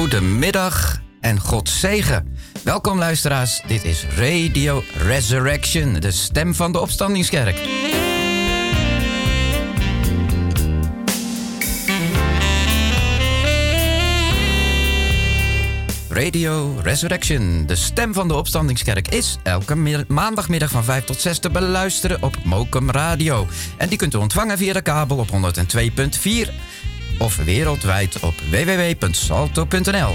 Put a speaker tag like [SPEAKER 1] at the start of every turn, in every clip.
[SPEAKER 1] Goedemiddag en God zegen. Welkom luisteraars, dit is Radio Resurrection, de stem van de Opstandingskerk. Radio Resurrection, de stem van de Opstandingskerk, is elke maandagmiddag van 5 tot 6 te beluisteren op Mokum Radio. En die kunt u ontvangen via de kabel op 102.4 of wereldwijd op www.salto.nl.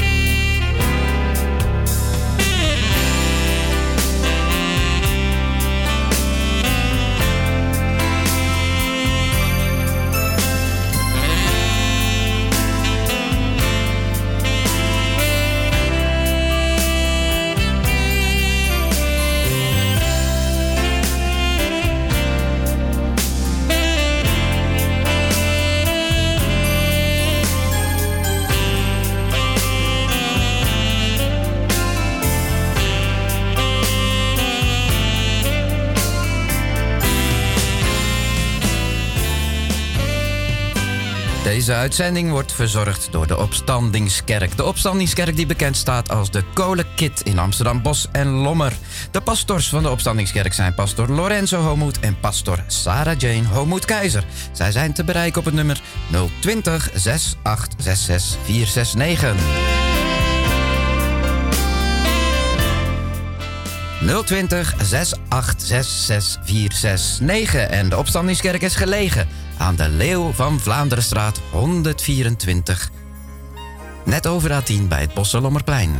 [SPEAKER 1] Deze uitzending wordt verzorgd door de Opstandingskerk. De Opstandingskerk die bekend staat als de Kolenkit in Amsterdam Bos en Lommer. De pastors van de Opstandingskerk zijn pastor Lorenzo Homoed en pastor Sarah Jane Homoed-Keizer. Zij zijn te bereiken op het nummer 020 6866 469. 020 6866 469. En de Opstandingskerk is gelegen aan de Leeuw van Vlaanderenstraat 124. Net over de A10 bij het Bosselommerplein.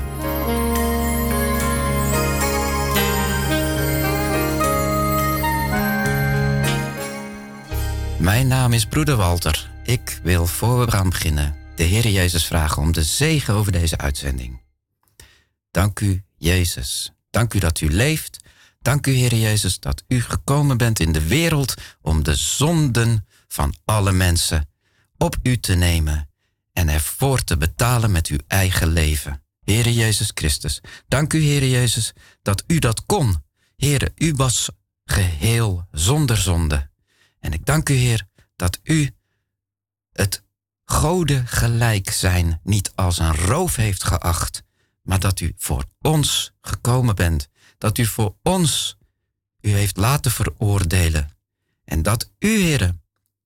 [SPEAKER 1] Mijn naam is broeder Walter. Ik wil voor we gaan beginnen de Heer Jezus vragen om de zegen over deze uitzending. Dank u, Jezus. Dank u dat u leeft. Dank u, Heer Jezus, dat u gekomen bent in de wereld om de zonden van alle mensen op u te nemen en ervoor te betalen met uw eigen leven. Heere Jezus Christus, dank u, Heere Jezus, dat u dat kon. Heere, u was geheel zonder zonde. En ik dank u, Heer, dat u het Goden gelijk zijn niet als een roof heeft geacht, maar dat u voor ons gekomen bent. Dat u voor ons u heeft laten veroordelen. En dat u, Heere,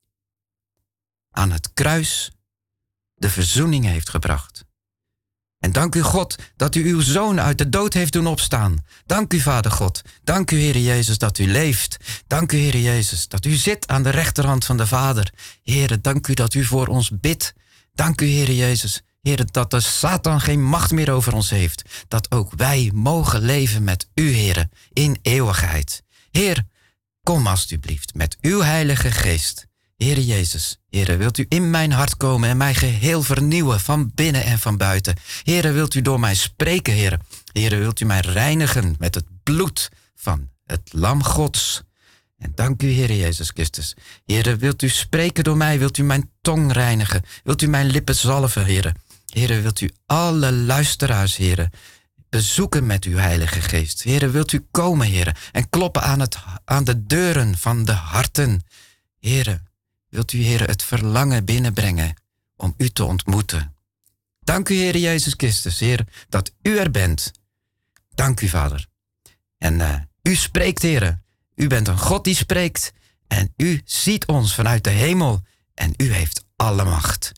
[SPEAKER 1] aan het kruis de verzoening heeft gebracht. En dank u, God, dat u uw Zoon uit de dood heeft doen opstaan. Dank u, Vader God. Dank u, Heere Jezus, dat u leeft. Dank u, Heere Jezus, dat u zit aan de rechterhand van de Vader. Heere, dank u dat u voor ons bidt. Dank u, Heere Jezus. Heere, dat de Satan geen macht meer over ons heeft. Dat ook wij mogen leven met u, Heere, in eeuwigheid. Heer, kom alstublieft met uw Heilige Geest. Heere Jezus, Heere, wilt u in mijn hart komen en mij geheel vernieuwen van binnen en van buiten. Heere, wilt u door mij spreken, Heere. Heere, wilt u mij reinigen met het bloed van het Lam Gods. En dank u, Heere Jezus Christus. Heere, wilt u spreken door mij, wilt u mijn tong reinigen, wilt u mijn lippen zalven, Heere. Heere, wilt u alle luisteraars, Heere, bezoeken met uw Heilige Geest. Heere, wilt u komen, Heere, en kloppen aan de deuren van de harten. Heere, wilt u, Heere, het verlangen binnenbrengen om u te ontmoeten. Dank u, Heere Jezus Christus, Heere, dat u er bent. Dank u, Vader. En u spreekt, Heere. U bent een God die spreekt. En u ziet ons vanuit de hemel. En u heeft alle macht.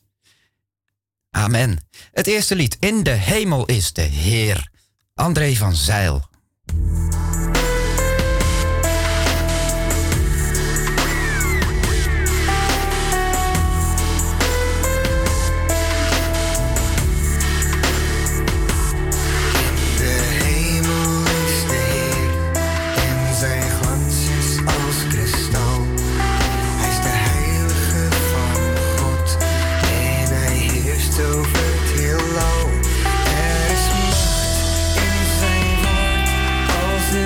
[SPEAKER 1] Amen. Het eerste lied, In de hemel is de Heer. André van Zijl.
[SPEAKER 2] Over het heelal, er is macht in zijn woord.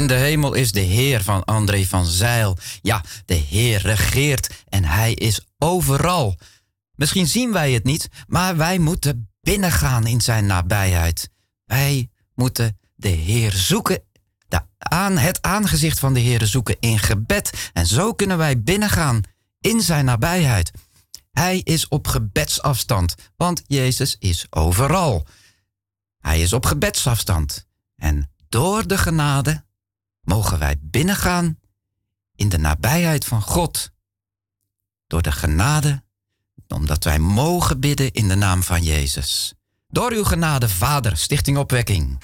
[SPEAKER 1] de hemel is de Heer van André van Zijl. Ja, de Heer regeert en hij is overal. Misschien zien wij het niet, maar wij moeten binnengaan in zijn nabijheid. Wij moeten de Heer zoeken, het aangezicht van de Heer zoeken in gebed. En zo kunnen wij binnengaan in zijn nabijheid. Hij is op gebedsafstand, want Jezus is overal. Hij is op gebedsafstand. En door de genade mogen wij binnengaan in de nabijheid van God. Door de genade, omdat wij mogen bidden in de naam van Jezus. Door uw genade, Vader, Stichting Opwekking.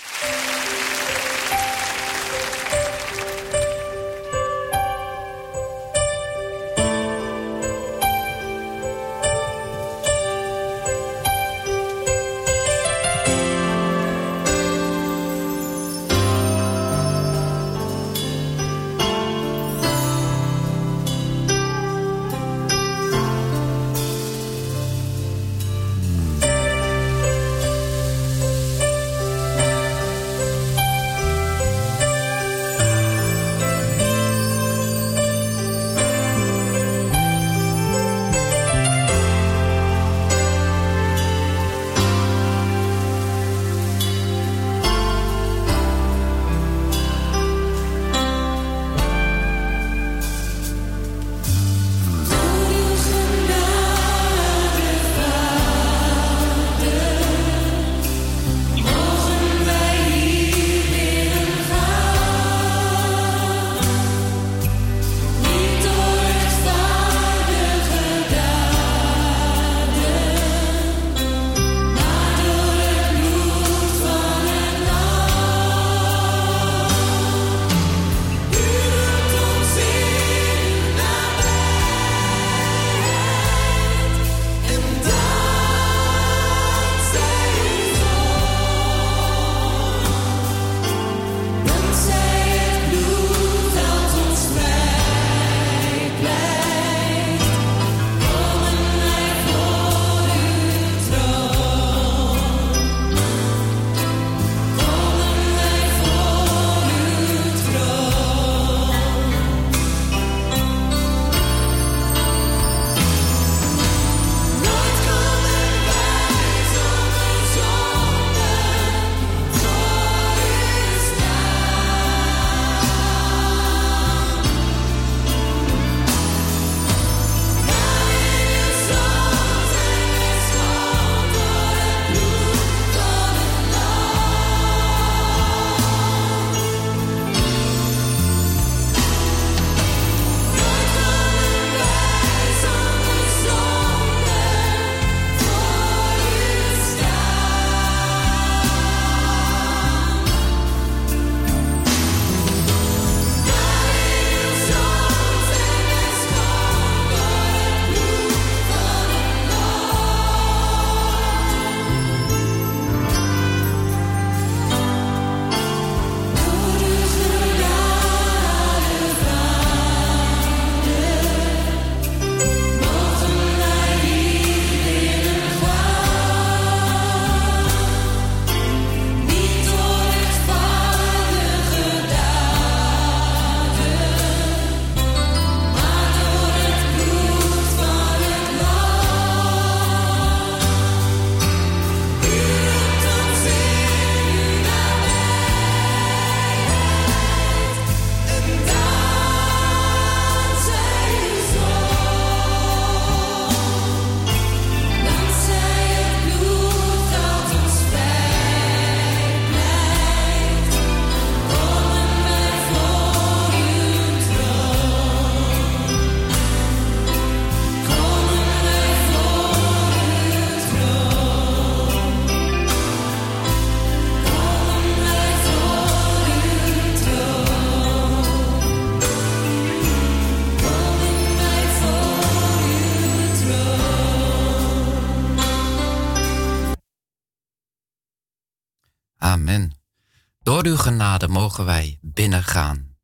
[SPEAKER 1] Amen. Door uw genade mogen wij binnengaan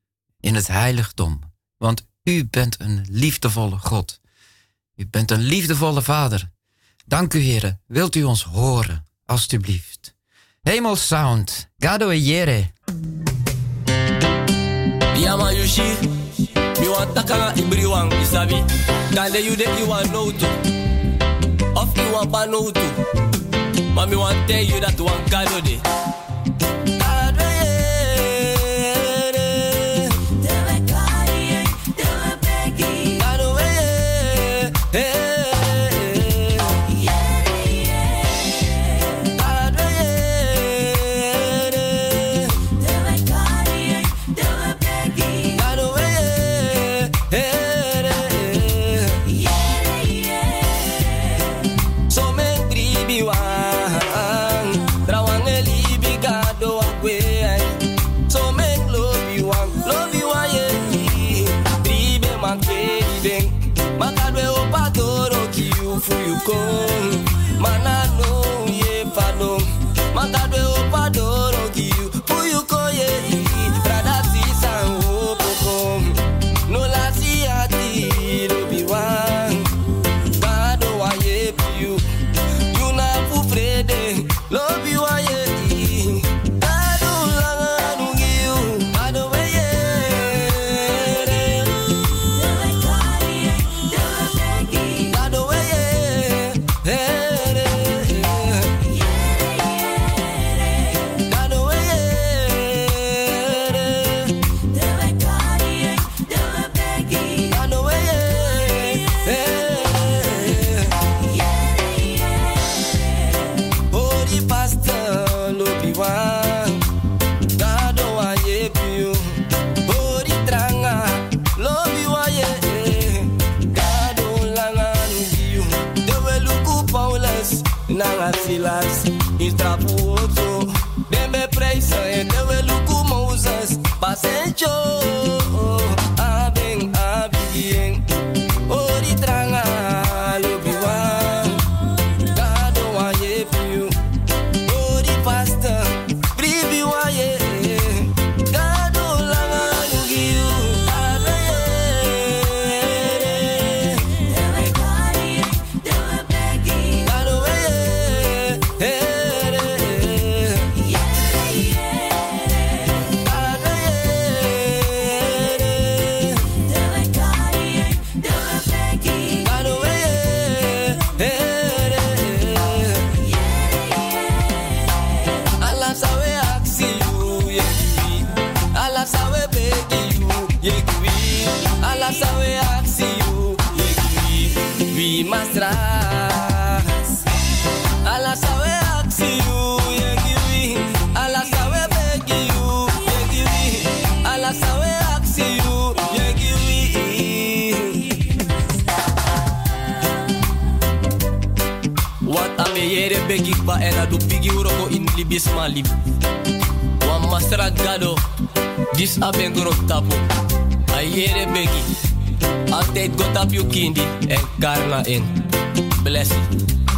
[SPEAKER 1] in het heiligdom, want u bent een liefdevolle God. U bent een liefdevolle Vader. Dank u, Heere. Wilt u ons horen, alstublieft. Hemelsound, Gado e Jere.
[SPEAKER 2] Yama Yushi, mi want taka ibriwang isabi. Kande you de you want know to, of you want pa know to. Maar mi want tell you that one kado de. Manano ye pano, makadwe opadoro kiu, puyuko ye brada sisa opokom, no la siati lo biwan, kado wa ye piu, yuna fu frede lo biwa ye, kado langa nungiu, kado we ye, kado we ye. Silas, Instrapuoso, Dembe Preisa, Eteweluku Moses, Pasencho, Abeng, Abien, Ori Tranga, Lobiwan, Gado Waye Piu, Ori Pasta, Bribi Waye, Gado Langa Lugiu, sabe axiu, we must rise. Ala sabe axiu, ala sabe begiu, ala sabe axiu, Wat ame yere begi ba ena du bigi uroko in libis malib. Wan masra gado, dis abengro tapo. Ayere begi, altijd God op je kindi en karna in. Bless you.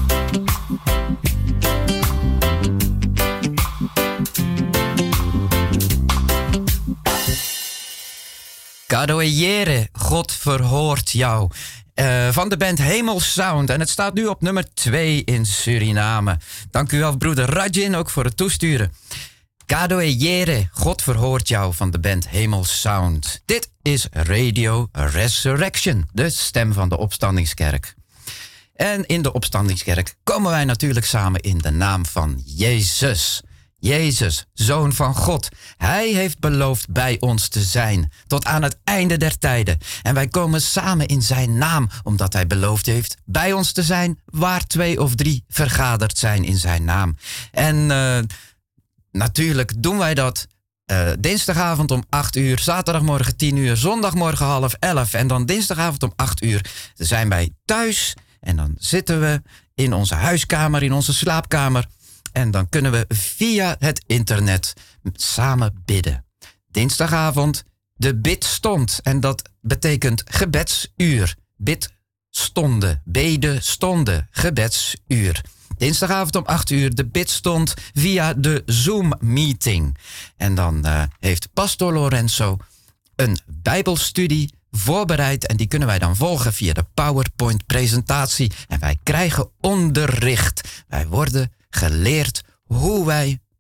[SPEAKER 1] Kadoeiere, God verhoort jou. Van de band Hemelsound. En het staat nu op nummer 2 in Suriname. Dank u wel, broeder Rajin, ook voor het toesturen. Kadoeiere, God verhoort jou van de band Hemelsound. Dit is Radio Resurrection, de stem van de Opstandingskerk. En in de Opstandingskerk komen wij natuurlijk samen in de naam van Jezus. Jezus, Zoon van God. Hij heeft beloofd bij ons te zijn, tot aan het einde der tijden. En wij komen samen in zijn naam, omdat hij beloofd heeft bij ons te zijn, waar 2 of 3 vergaderd zijn in zijn naam. En natuurlijk doen wij dat dinsdagavond om 8 uur, zaterdagmorgen 10 uur, zondagmorgen 10:30 en dan dinsdagavond om 8 uur zijn wij thuis. En dan zitten we in onze huiskamer, in onze slaapkamer. En dan kunnen we via het internet samen bidden. Dinsdagavond de bidstond. En dat betekent gebedsuur. Bidstonden, bedestonden, gebedsuur. Dinsdagavond om 8 uur de bidstond via de Zoom-meeting. En dan heeft Pastor Lorenzo een bijbelstudie voorbereid. En die kunnen wij dan volgen via de PowerPoint-presentatie. En wij krijgen onderricht. Wij worden geleerd hoe wij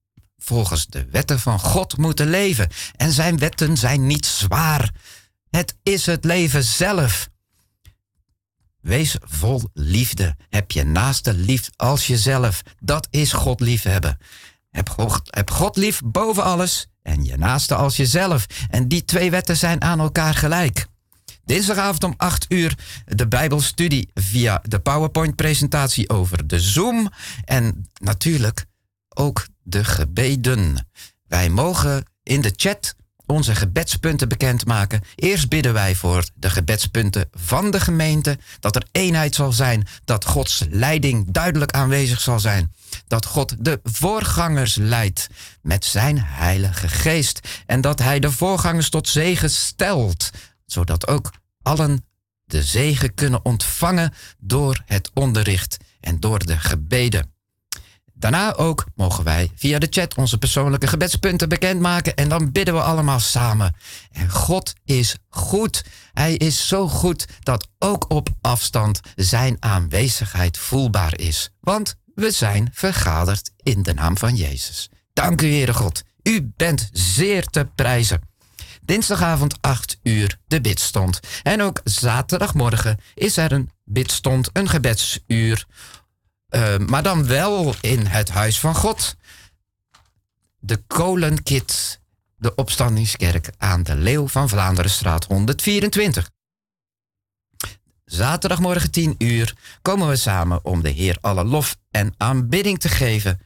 [SPEAKER 1] volgens de wetten van God moeten leven. En zijn wetten zijn niet zwaar. Het is het leven zelf. Wees vol liefde. Heb je naaste lief als jezelf. Dat is God liefhebben. Heb God lief boven alles en je naaste als jezelf. En die 2 wetten zijn aan elkaar gelijk. Dinsdagavond om 8 uur de Bijbelstudie via de PowerPoint-presentatie over de Zoom. En natuurlijk ook de gebeden. Wij mogen in de chat onze gebedspunten bekendmaken. Eerst bidden wij voor de gebedspunten van de gemeente. Dat er eenheid zal zijn. Dat Gods leiding duidelijk aanwezig zal zijn. Dat God de voorgangers leidt met zijn Heilige Geest. En dat hij de voorgangers tot zegen stelt. Zodat ook allen de zegen kunnen ontvangen door het onderricht en door de gebeden. Daarna ook mogen wij via de chat onze persoonlijke gebedspunten bekendmaken. En dan bidden we allemaal samen. En God is goed. Hij is zo goed dat ook op afstand zijn aanwezigheid voelbaar is. Want we zijn vergaderd in de naam van Jezus. Dank u, Heere God. U bent zeer te prijzen. Dinsdagavond 8 uur de bidstond. En ook zaterdagmorgen is er een bidstond, een gebedsuur. Maar dan wel in het huis van God. De Kolenkit, de Opstandingskerk aan de Leeuw van Vlaanderenstraat 124. Zaterdagmorgen 10 uur komen we samen om de Heer alle lof en aanbidding te geven.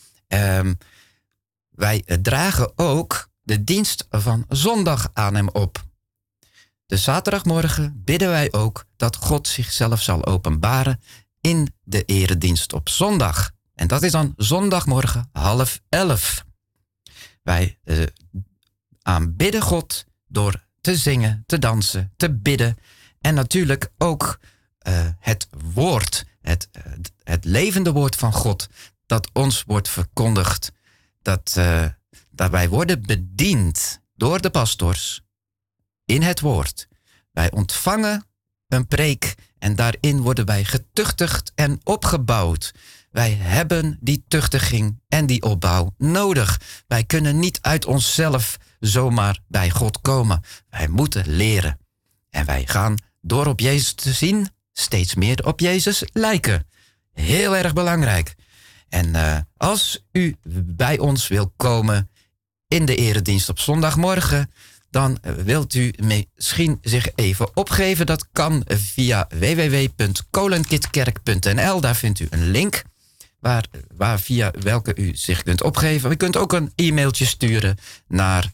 [SPEAKER 1] Wij dragen ook de dienst van zondag aan hem op. De zaterdagmorgen bidden wij ook dat God zichzelf zal openbaren in de eredienst op zondag. En dat is dan zondagmorgen 10:30. Wij aanbidden God door te zingen, te dansen, te bidden. En natuurlijk ook het woord, het levende woord van God, dat ons wordt verkondigd. Dat wij worden bediend door de pastors in het woord. Wij ontvangen een preek en daarin worden wij getuchtigd en opgebouwd. Wij hebben die tuchtiging en die opbouw nodig. Wij kunnen niet uit onszelf zomaar bij God komen. Wij moeten leren. En wij gaan door op Jezus te zien steeds meer op Jezus lijken. Heel erg belangrijk. En als u bij ons wil komen in de eredienst op zondagmorgen, dan wilt u misschien zich even opgeven. Dat kan via www.kolenkitkerk.nl. Daar vindt u een link via welke u zich kunt opgeven. U kunt ook een e-mailtje sturen naar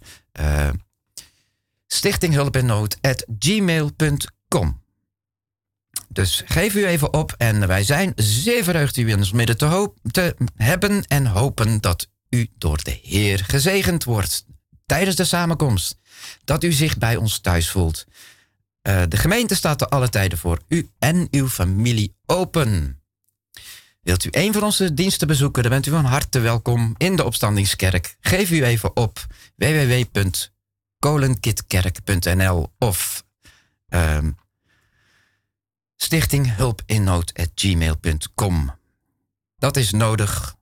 [SPEAKER 1] stichtinghulpennood@gmail.com. Dus geef u even op en wij zijn zeer verheugd u in ons midden te hebben en hopen dat u door de Heer gezegend wordt tijdens de samenkomst. Dat u zich bij ons thuis voelt. De gemeente staat er alle tijden voor u en uw familie open. Wilt u een van onze diensten bezoeken, dan bent u van harte welkom in de Opstandingskerk. Geef u even op www.kolenkitkerk.nl of stichtinghulpinnood@gmail.com. Dat is nodig.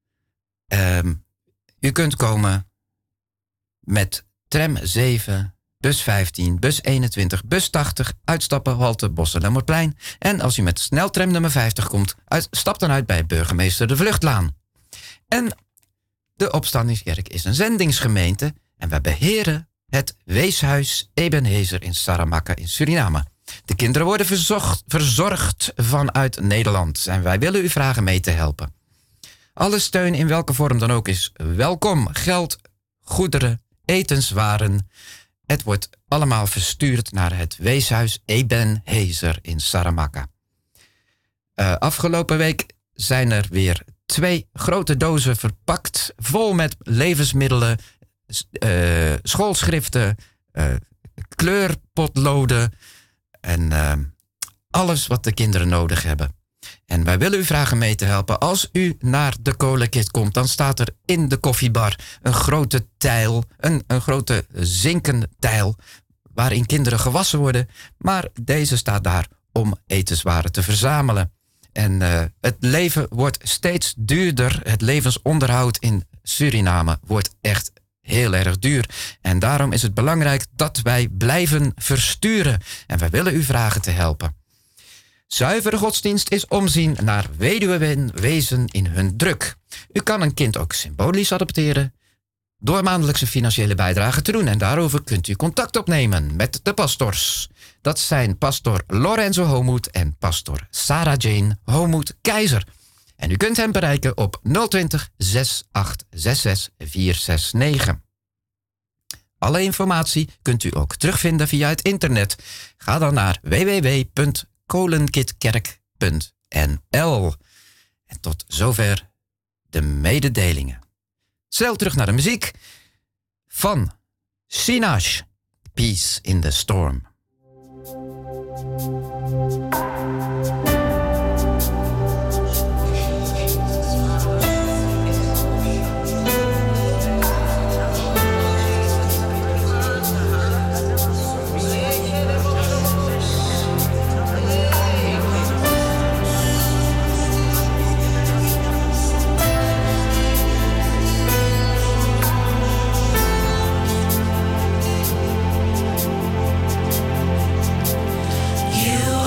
[SPEAKER 1] U kunt komen met tram 7, bus 15, bus 21, bus 80, uitstappen, halte Bosselemmerplein. En als u met sneltram nummer 50 komt, stap dan uit bij burgemeester de Vluchtlaan. En de Opstandingskerk is een zendingsgemeente en wij beheren het weeshuis Ebenezer in Saramacca in Suriname. De kinderen worden verzorgd vanuit Nederland en wij willen u vragen mee te helpen. Alle steun in welke vorm dan ook is welkom. Geld, goederen, etenswaren. Het wordt allemaal verstuurd naar het weeshuis Ebenezer in Saramacca. Afgelopen week zijn er weer 2 grote dozen verpakt, vol met levensmiddelen, schoolschriften, kleurpotloden en alles wat de kinderen nodig hebben. En wij willen u vragen mee te helpen. Als u naar de Kolenkit komt, dan staat er in de koffiebar een grote tijl, een grote zinken tijl, waarin kinderen gewassen worden. Maar deze staat daar om etenswaren te verzamelen. En het leven wordt steeds duurder. Het levensonderhoud in Suriname wordt echt heel erg duur. En daarom is het belangrijk dat wij blijven versturen. En wij willen u vragen te helpen. Zuivere godsdienst is omzien naar weduwen wezen in hun druk. U kan een kind ook symbolisch adopteren door maandelijkse financiële bijdrage te doen. En daarover kunt u contact opnemen met de pastors. Dat zijn pastor Lorenzo Homoed en pastor Sarah Jane Homoed Keizer. En u kunt hem bereiken op 020 6866 469. Alle informatie kunt u ook terugvinden via het internet. Ga dan naar www.kolenkitkerk.nl. En tot zover de mededelingen. Snel terug naar de muziek van Sinach, Peace in the Storm.
[SPEAKER 3] You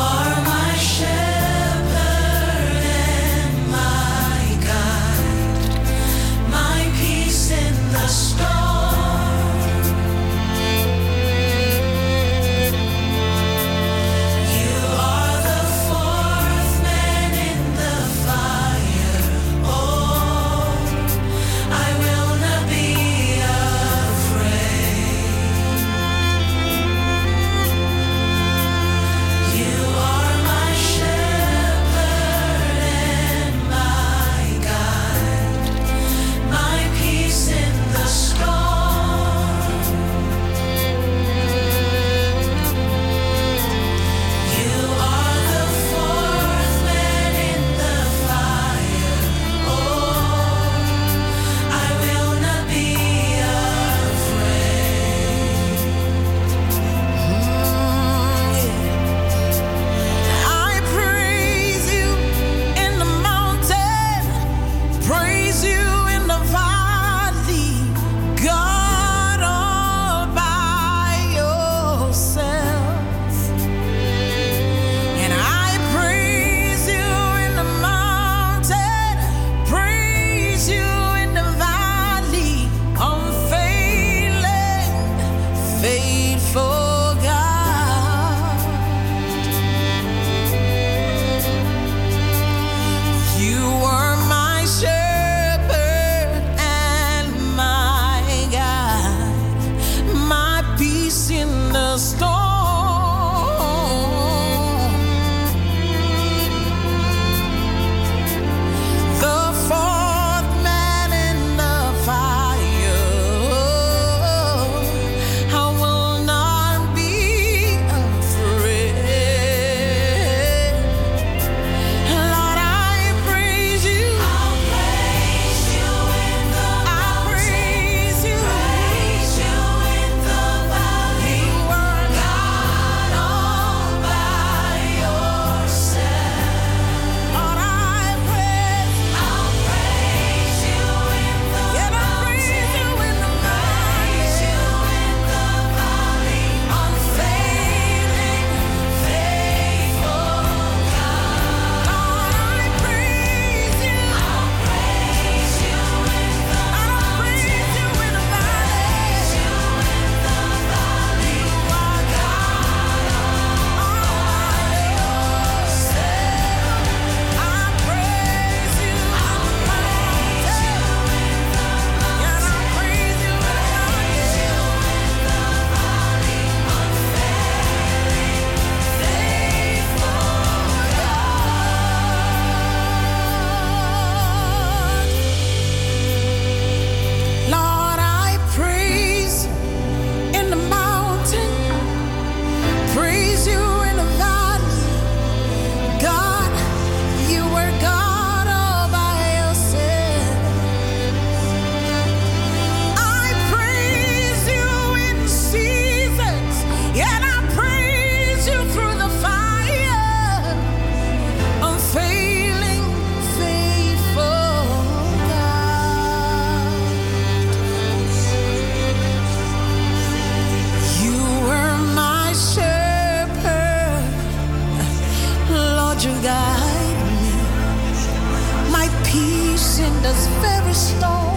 [SPEAKER 3] peace in this very storm.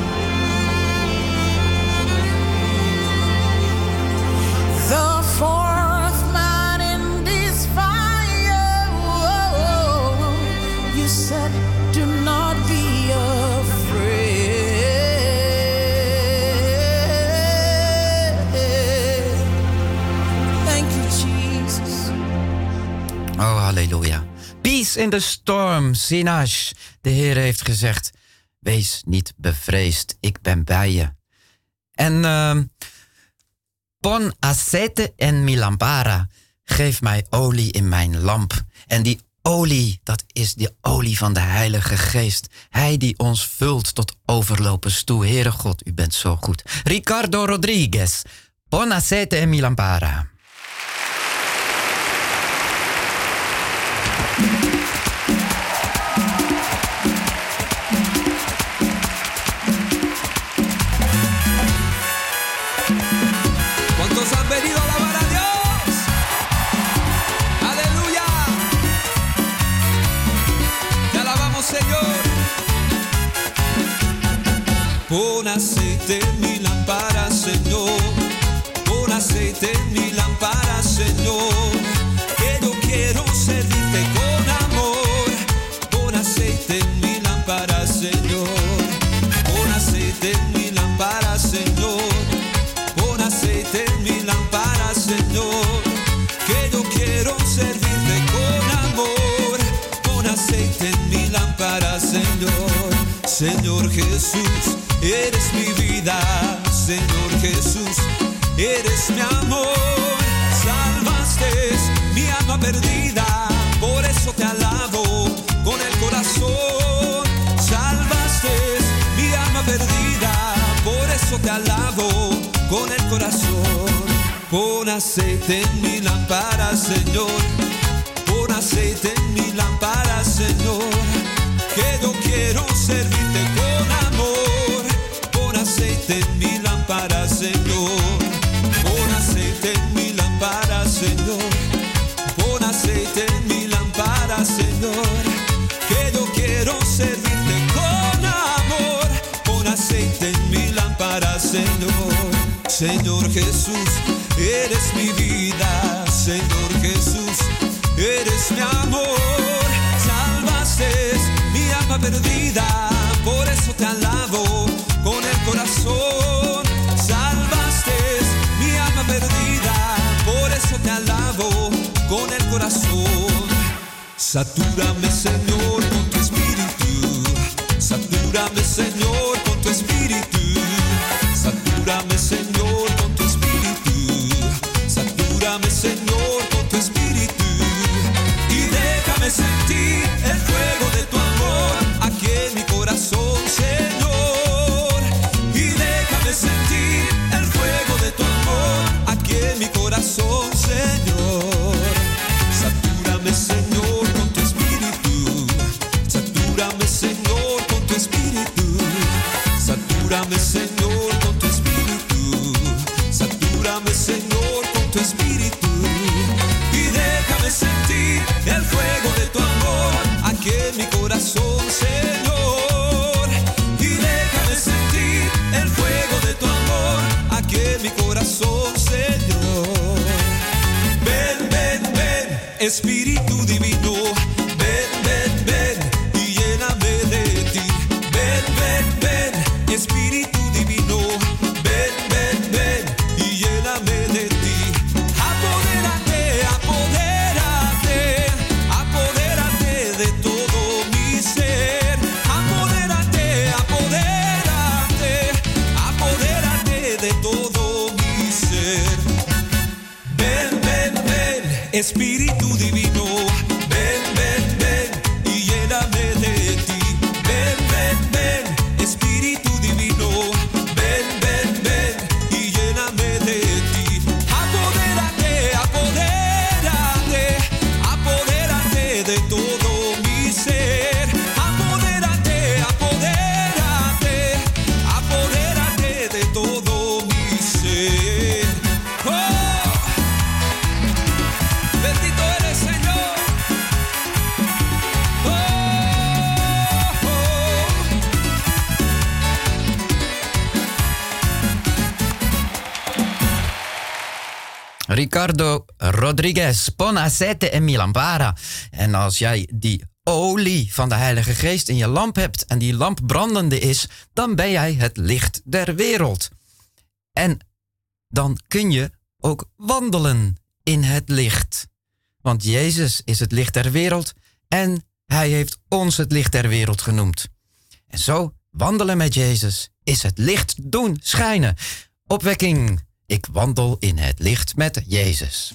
[SPEAKER 3] The fourth man in this fire, you said, do not be afraid. Thank you, Jesus.
[SPEAKER 1] Oh, halleluja. Peace in the storm, Sinash. De Heer heeft gezegd, wees niet bevreesd, ik ben bij je. En pon aceite en mi lampara, geef mij olie in mijn lamp. En die olie, dat is de olie van de Heilige Geest. Hij die ons vult tot overlopens toe. Heere God, u bent zo goed. Ricardo Rodriguez, pon aceite en mi lampara.
[SPEAKER 4] ¿Cuántos han venido a alabar a Dios? Aleluya. Te alabamos, Señor. Pon aceite en mi lámpara, Señor. Pon aceite en mi lámpara, Señor. Que yo quiero servirte con amor. Pon aceite en mi lámpara, Señor. Pon aceite en mi lámpara, Señor. Pon aceite en mi lámpara, Señor, que yo quiero servirte con amor. Pon aceite en mi lámpara, Señor. Señor Jesús, eres mi vida. Señor Jesús, eres mi amor. Salvaste mi alma perdida, por eso te alabo con el corazón. Salvaste mi alma perdida, por eso te alabo con el corazón. Pon aceite en mi lámpara, Señor. Pon aceite en mi lámpara, Señor, que yo quiero servirte con amor. Pon aceite en mi lámpara, Señor. Pon aceite en mi lámpara, Señor. Pon aceite en mi lámpara, Señor, que yo quiero servirte con amor. Pon aceite en mi lámpara, Señor. Señor Jesús, eres mi vida. Señor Jesús, eres mi amor. Salvaste mi alma perdida, por eso te alabo con el corazón. Salvaste mi alma perdida, por eso te alabo con el corazón. Satúrame, Señor, con tu espíritu. Satúrame, Señor, con tu espíritu. Satúrame, Señor, con tu espíritu. Satúrame, Señor, con tu espíritu. Y déjame sentir el fuego de tu amor aquí en mi corazón, Señor. Y déjame sentir el fuego de tu amor aquí en mi corazón, Señor. Satúrame, Señor, con tu espíritu. Satúrame, Señor, con tu espíritu. Satúrame, Señor, con tu espíritu. Satúrame, Señor, con tu espíritu. Y déjame sentir el fuego de tu amor aquí en mi corazón, Señor. Y déjame sentir el fuego de tu amor aquí en mi corazón, Señor. Ven, ven, ven, Espíritu Divino. Ven, ven, ven y lléname de ti. Ven, ven, ven, Espíritu Divino. Ven, ven, ven y lléname de ti. Apodérate, apodérate, apodérate de todo mi ser. Apodérate, apodérate, apodérate de todo mi ser. Ven, ven, ven, Espíritu Divino. Ven, ven, ven y lléname de ti. Ven, ven, ven, Espíritu Divino. Ven, ven, ven y lléname de ti. Apodérate, apodérate, apodérate de todo mi ser. Apodérate, apodérate, apodérate de todo mi ser. Oh, bendito
[SPEAKER 1] Ricardo Rodriguez, Pon aceite en mi lampara. En als jij die olie van de Heilige Geest in je lamp hebt en die lamp brandende is, dan ben jij het licht der wereld. En dan kun je ook wandelen in het licht. Want Jezus is het licht der wereld en hij heeft ons het licht der wereld genoemd. En zo wandelen met Jezus is het licht doen schijnen. Opwekking. Ik wandel in het licht met Jezus.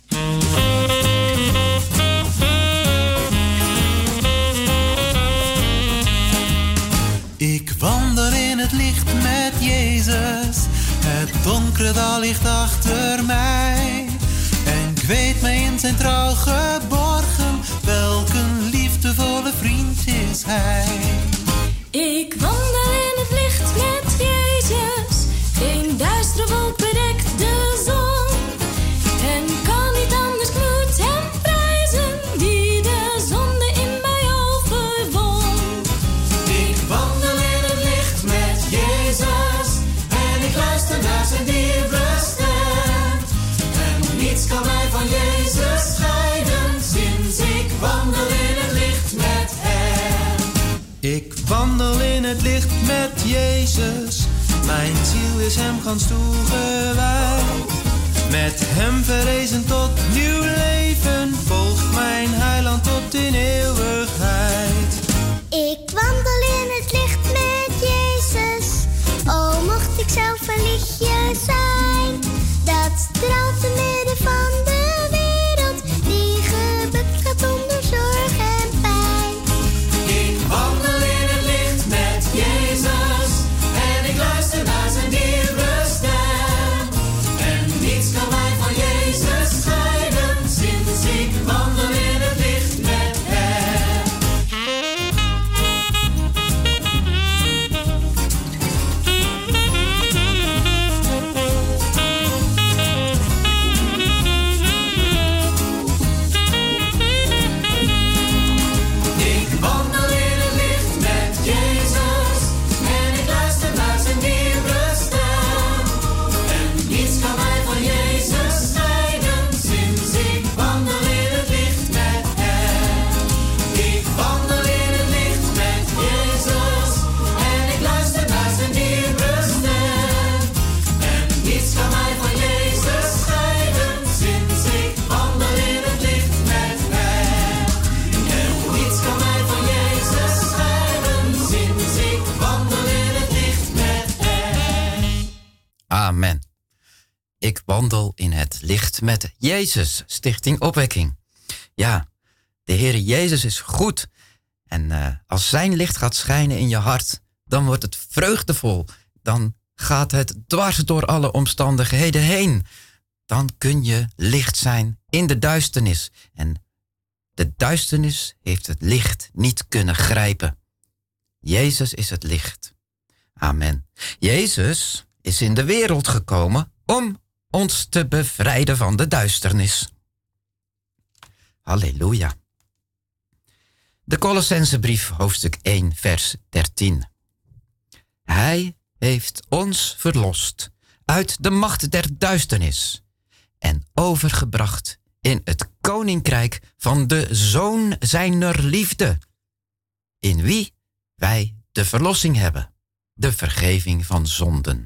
[SPEAKER 5] Ik wandel in het licht met Jezus. Het donkere dal ligt achter mij. En ik weet mij in zijn trouw geborgen. Welk een liefdevolle vriend is hij.
[SPEAKER 3] Ik wandel in het licht met Jezus. Geen duistere wolk bedekt de zon. En kan niet anders, ik moet hem prijzen die de zonde in mij overwon.
[SPEAKER 5] Ik wandel in het licht met Jezus. En ik luister naar zijn dierbare stem. En niets kan mij van Jezus scheiden. Sinds ik wandel in het licht met hem. Ik wandel in het licht met Jezus. Mijn ziel is hem gans toegewijd. Met hem verrezen tot nieuw leven. Volgt mijn heiland tot in eeuwigheid.
[SPEAKER 6] Ik wandel in het licht met Jezus. O, mocht ik zelf een lichtje zijn. Dat straalt te midden van de wereld. Die gebukt gaat onder zorg en pijn.
[SPEAKER 5] Ik wandel in het licht met Jezus. En ik luister naar zijn dierbare stem. En niets kan mij van Jezus scheiden. Sinds ik wandel in het licht met hem. Ik wandel in het licht met Jezus. En ik luister naar zijn dierbare stem. En niets kan mij van Jezus scheiden. Sinds ik wandel in het licht met hem. Ik wandel in het licht met Jezus. En ik luister naar zijn dierbare stem. En niets kan mij van Jezus scheiden. Sinds ik wandel in het licht met hem. En niets kan mij van Jezus scheiden. Sinds ik wandel in het licht met hem.
[SPEAKER 1] Amen. Ik wandel in het licht met Jezus. Stichting Opwekking. Ja, de Heere Jezus is goed. En als zijn licht gaat schijnen in je hart, dan wordt het vreugdevol. Dan gaat het dwars door alle omstandigheden heen. Dan kun je licht zijn in de duisternis. En de duisternis heeft het licht niet kunnen grijpen. Jezus is het licht. Amen. Jezus is in de wereld gekomen om ons te bevrijden van de duisternis. Halleluja. De Colossensebrief, hoofdstuk 1, vers 13. Hij heeft ons verlost uit de macht der duisternis en overgebracht in het koninkrijk van de Zoon zijner liefde, in wie wij de verlossing hebben, de vergeving van zonden.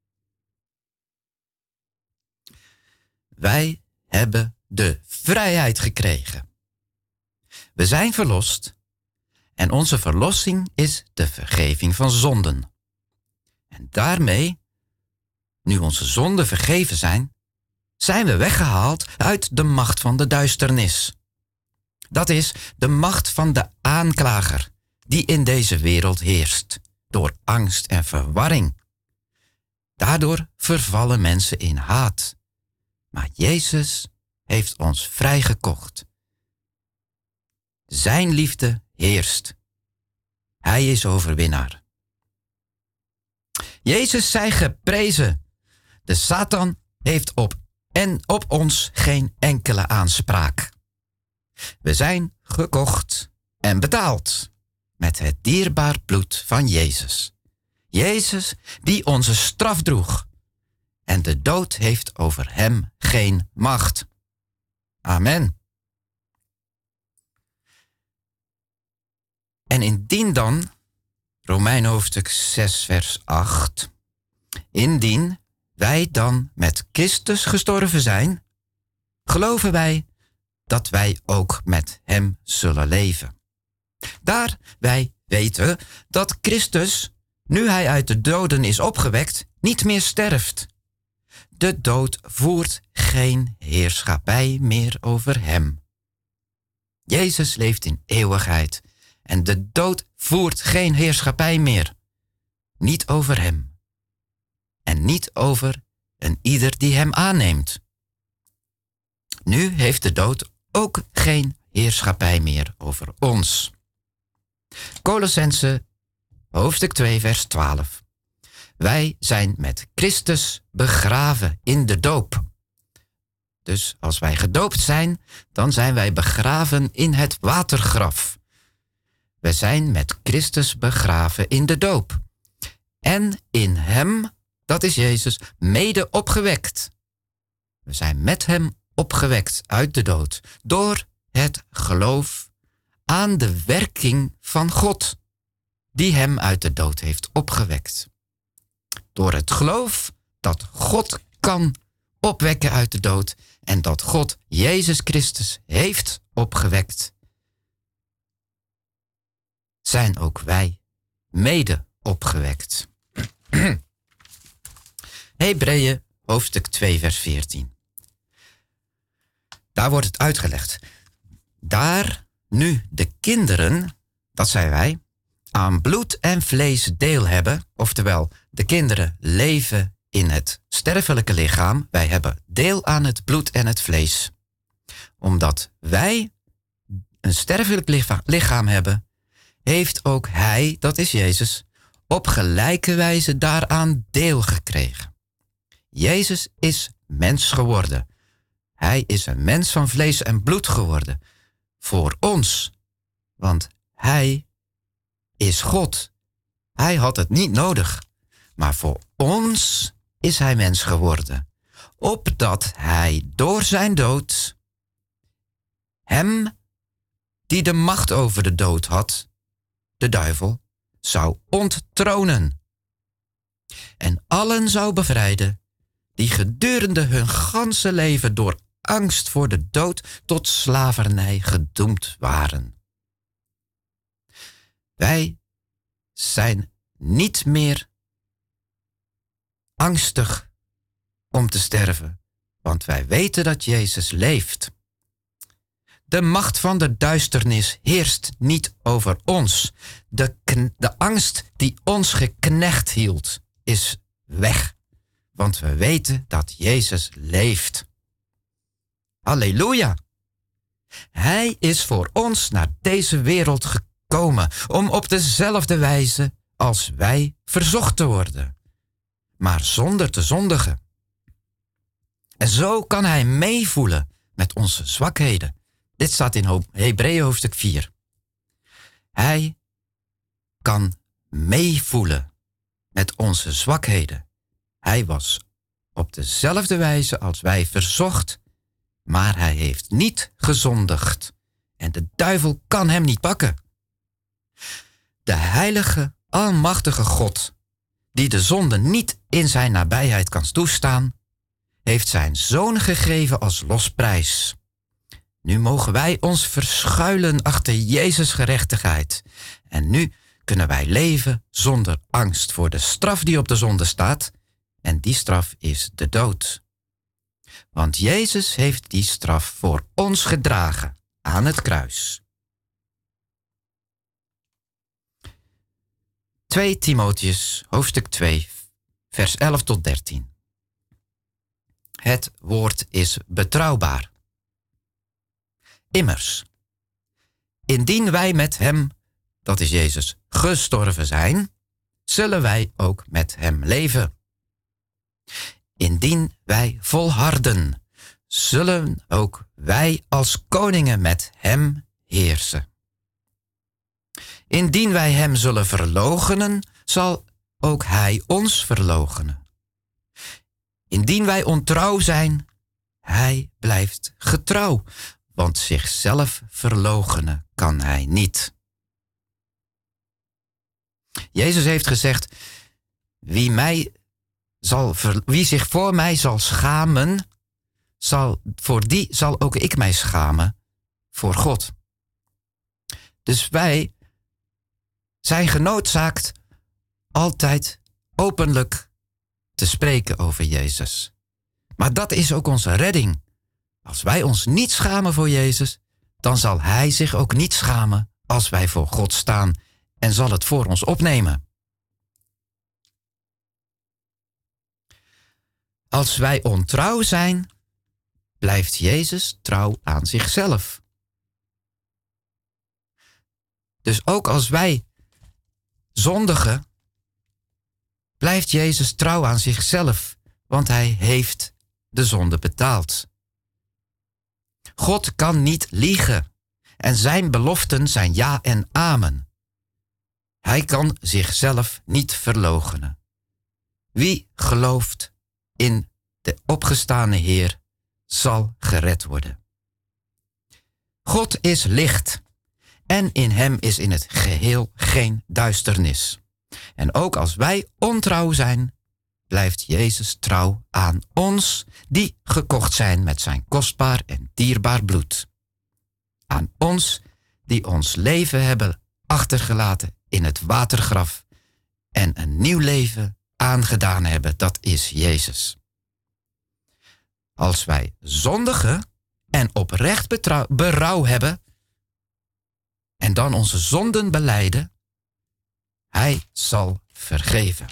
[SPEAKER 1] Wij hebben de vrijheid gekregen. We zijn verlost en onze verlossing is de vergeving van zonden. En daarmee, nu onze zonden vergeven zijn we weggehaald uit de macht van de duisternis. Dat is de macht van de aanklager die in deze wereld heerst, door angst en verwarring. Daardoor vervallen mensen in haat. Maar Jezus heeft ons vrijgekocht. Zijn liefde heerst. Hij is overwinnaar. Jezus zij geprezen. De Satan heeft op ons geen enkele aanspraak. We zijn gekocht en betaald met het dierbaar bloed van Jezus. Jezus die onze straf droeg en de dood heeft over hem geen macht. Amen. En indien dan, Romeinen hoofdstuk 6 vers 8, indien wij dan met Christus gestorven zijn, geloven wij dat wij ook met hem zullen leven. Daar wij weten dat Christus, nu hij uit de doden is opgewekt, niet meer sterft. De dood voert geen heerschappij meer over hem. Jezus leeft in eeuwigheid en de dood voert geen heerschappij meer. Niet over hem. En niet over een ieder die hem aanneemt. Nu heeft de dood ook geen heerschappij meer over ons. Kolossenzen hoofdstuk 2 vers 12. Wij zijn met Christus begraven in de doop. Dus als wij gedoopt zijn, dan zijn wij begraven in het watergraf. We zijn met Christus begraven in de doop. En in hem, dat is Jezus, mede opgewekt. We zijn met hem opgewekt uit de dood door het geloof aan de werking van God, die hem uit de dood heeft opgewekt. Door het geloof dat God kan opwekken uit de dood en dat God Jezus Christus heeft opgewekt, zijn ook wij mede opgewekt. Hebreeën hoofdstuk 2 vers 14. Daar wordt het uitgelegd. Daar nu de kinderen, dat zijn wij, aan bloed en vlees deel hebben, oftewel de kinderen leven in het sterfelijke lichaam, wij hebben deel aan het bloed en het vlees. Omdat wij een sterfelijk lichaam hebben, heeft ook hij, dat is Jezus, op gelijke wijze daaraan deel gekregen. Jezus is mens geworden. Hij is een mens van vlees en bloed geworden. Voor ons. Want hij is God. Hij had het niet nodig. Maar voor ons is hij mens geworden. Opdat hij door zijn dood hem die de macht over de dood had, de duivel, zou onttronen. En allen zou bevrijden die gedurende hun ganse leven door angst voor de dood tot slavernij gedoemd waren. Wij zijn niet meer angstig om te sterven, want wij weten dat Jezus leeft. De macht van de duisternis heerst niet over ons. De angst die ons geknecht hield, is weg. Want we weten dat Jezus leeft. Halleluja! Hij is voor ons naar deze wereld gekomen om op dezelfde wijze als wij verzocht te worden, maar zonder te zondigen. En zo kan hij meevoelen met onze zwakheden. Dit staat in Hebreeën hoofdstuk 4. Hij kan meevoelen met onze zwakheden. Hij was op dezelfde wijze als wij verzocht, maar hij heeft niet gezondigd. En de duivel kan hem niet pakken. De heilige, almachtige God, die de zonde niet in zijn nabijheid kan toestaan, heeft zijn zoon gegeven als losprijs. Nu mogen wij ons verschuilen achter Jezus' gerechtigheid. En nu kunnen wij leven zonder angst voor de straf die op de zonde staat. En die straf is de dood. Want Jezus heeft die straf voor ons gedragen aan het kruis. 2 Timotheus, hoofdstuk 2, vers 11 tot 13. Het woord is betrouwbaar. Immers, indien wij met hem, dat is Jezus, gestorven zijn, zullen wij ook met hem leven. Indien wij volharden, zullen ook wij als koningen met hem heersen. Indien wij hem zullen verloochenen, zal ook hij ons verloochenen. Indien wij ontrouw zijn, hij blijft getrouw, want zichzelf verloochenen kan hij niet. Jezus heeft gezegd, wie zich voor mij zal schamen, voor die zal ook ik mij schamen voor God. Dus wij zijn genoodzaakt altijd openlijk te spreken over Jezus. Maar dat is ook onze redding. Als wij ons niet schamen voor Jezus, dan zal Hij zich ook niet schamen als wij voor God staan en zal het voor ons opnemen. Als wij ontrouw zijn, blijft Jezus trouw aan zichzelf. Dus ook als wij zondigen, blijft Jezus trouw aan zichzelf, want Hij heeft de zonde betaald. God kan niet liegen en zijn beloften zijn ja en amen. Hij kan zichzelf niet verloochenen. Wie gelooft in de opgestane Heer, zal gered worden. God is licht en in hem is in het geheel geen duisternis. En ook als wij ontrouw zijn, blijft Jezus trouw aan ons, die gekocht zijn met zijn kostbaar en dierbaar bloed. Aan ons, die ons leven hebben achtergelaten in het watergraf en een nieuw leven aangedaan hebben, dat is Jezus. Als wij zondigen en oprecht berouw hebben en dan onze zonden belijden, Hij zal vergeven.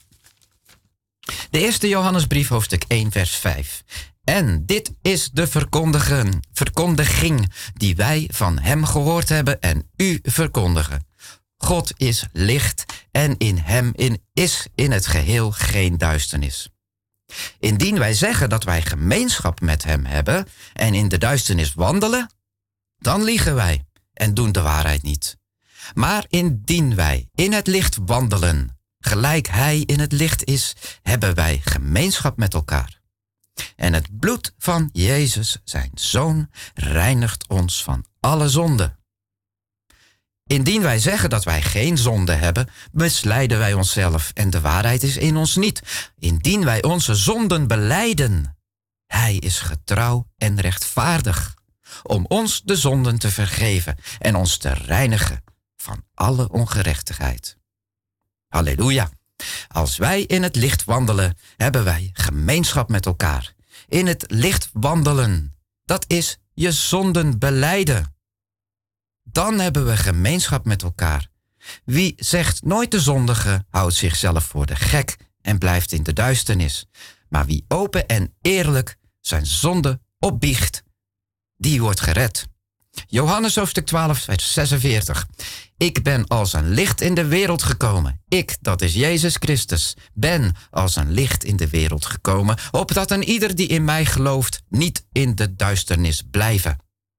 [SPEAKER 1] De eerste Johannesbrief, hoofdstuk 1, vers 5. En dit is de verkondiging die wij van hem gehoord hebben en u verkondigen. God is licht en in hem is in het geheel geen duisternis. Indien wij zeggen dat wij gemeenschap met hem hebben en in de duisternis wandelen, dan liegen wij en doen de waarheid niet. Maar indien wij in het licht wandelen, gelijk hij in het licht is, hebben wij gemeenschap met elkaar. En het bloed van Jezus, zijn Zoon, reinigt ons van alle zonde. Indien wij zeggen dat wij geen zonde hebben, misleiden wij onszelf en de waarheid is in ons niet. Indien wij onze zonden belijden, hij is getrouw en rechtvaardig, om ons de zonden te vergeven en ons te reinigen van alle ongerechtigheid. Halleluja! Als wij in het licht wandelen, hebben wij gemeenschap met elkaar. In het licht wandelen, dat is je zonden belijden. Dan hebben we gemeenschap met elkaar. Wie zegt nooit te zondigen, houdt zichzelf voor de gek en blijft in de duisternis. Maar wie open en eerlijk zijn zonde opbiecht, die wordt gered. Johannes hoofdstuk 12, vers 46. Ik ben als een licht in de wereld gekomen. Ik, dat is Jezus Christus, ben als een licht in de wereld gekomen, opdat een ieder die in mij gelooft niet in de duisternis blijven.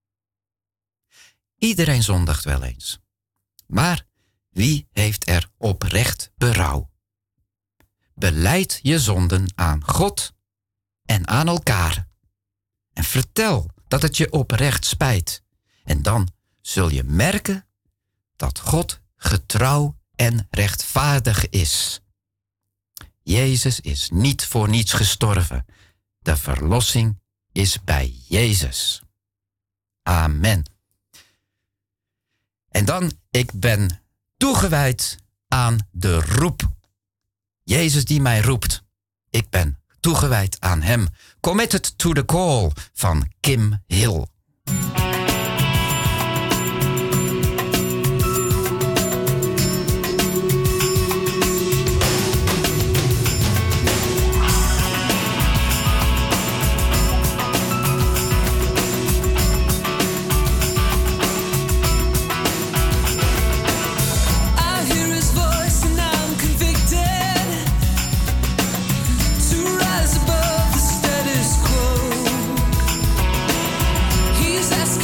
[SPEAKER 1] Iedereen zondigt wel eens. Maar wie heeft er oprecht berouw? Belijd je zonden aan God en aan elkaar. En vertel dat het je oprecht spijt. En dan zul je merken dat God getrouw en rechtvaardig is. Jezus is niet voor niets gestorven. De verlossing is bij Jezus. Amen. En dan, ik ben toegewijd aan de roep. Jezus die mij roept. Ik ben toegewijd aan hem. Committed to the call van Kim Hill.
[SPEAKER 7] Asking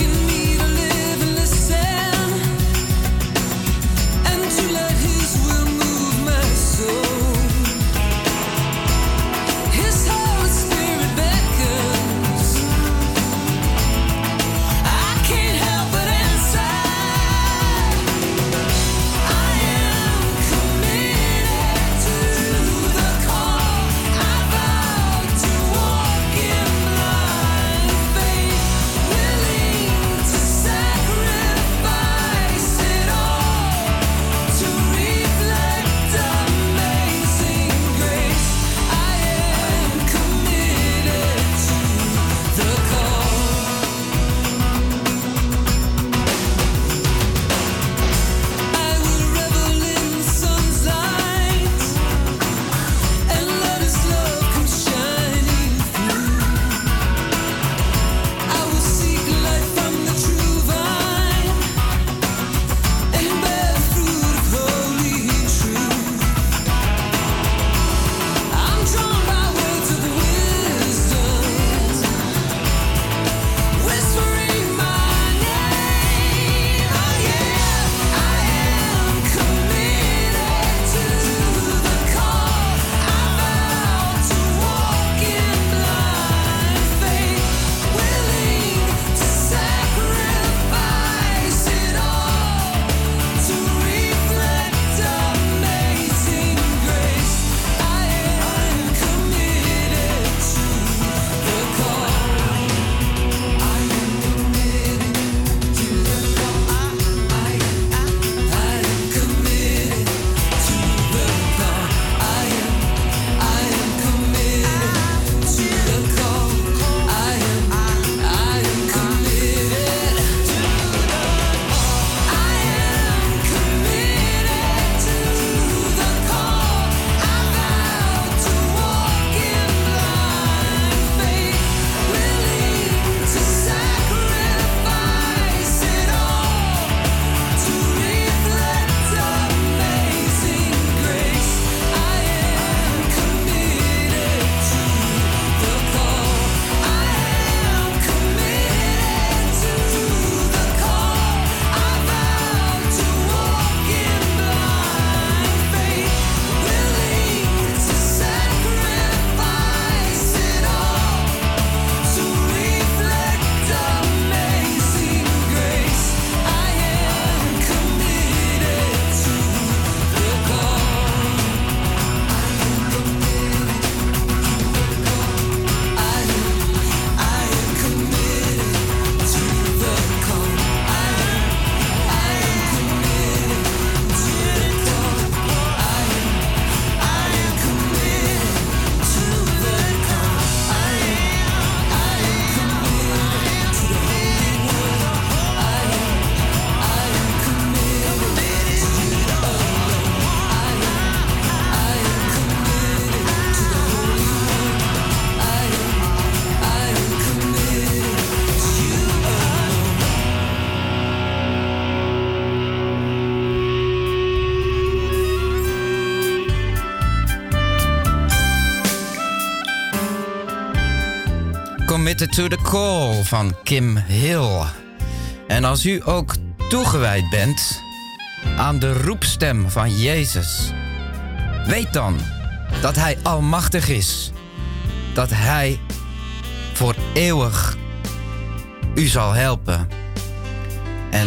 [SPEAKER 1] Committed to the Call van Kim Hill. En als u ook toegewijd bent aan de roepstem van Jezus, weet dan dat Hij almachtig is. Dat Hij voor eeuwig u zal helpen. En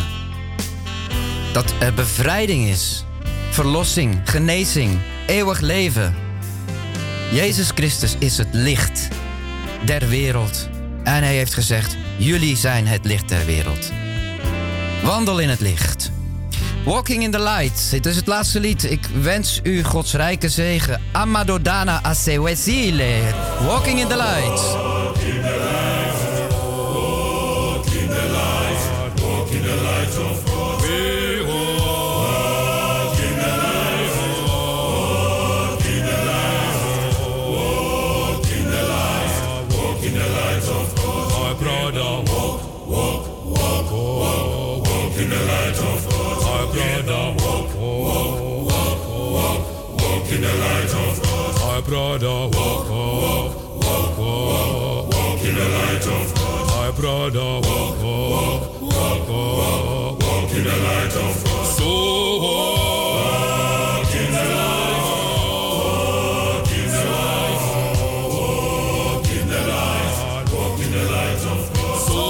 [SPEAKER 1] dat er bevrijding is, verlossing, genezing, eeuwig leven. Jezus Christus is het licht der wereld. En Hij heeft gezegd, jullie zijn het licht der wereld. Wandel in het licht. Walking in the Light. Dit is het laatste lied. Ik wens u Gods rijke zegen. Amadodana Asewesile. Walking in the Light.
[SPEAKER 7] Walk in the light. Walk in the light. Walk in the light of God. We walk in the light. Walk in the light. Walk in the light. Walk in the light of God. My brother, walk, walk, walk, walk, walk in the light of God. My brother, walk, walk, walk, walk, walk in the light of God. My brother, walk, walk, walk, walk, walk in the light of God. My brother, walk, walk, walk, walk, walk in the light of God. So walk in the light, walk in the light, walk in the light, walk in the light of God. So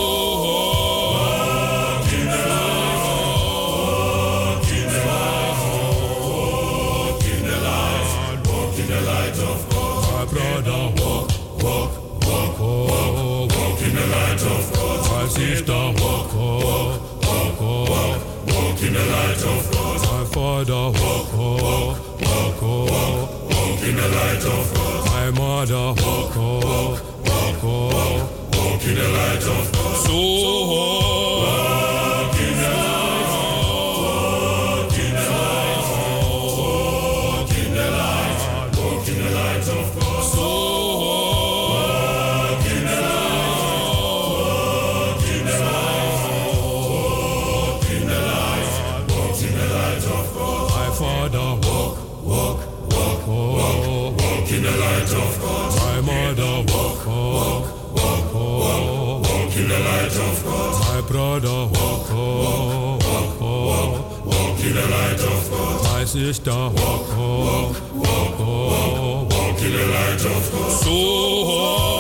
[SPEAKER 7] walk in the light, walk in the light, walk in the light, walk in the light of God. My brother, walk, walk, walk, walk, walk in the light of God. My sister, walk, walk, walk, walk, walk in the light of God. My father, walk, walk, walk, walk, walk in the light of God. My mother, walk, walk, walk, walk, walk in the light of God. So walk in the light, walk in the light, walk in the light, walk in the light of God. So walk in the light, walk in the light, walk in the light, walk in the light of God. My father, walk, walk, walk, walk, walk in the light of God. My mother, walk, walk, walk, walk, walk in the light of God. My brother, walk, walk, walk, walk, walk in the light of God. My sister, walk, walk, walk, walk, walk in the light of God. So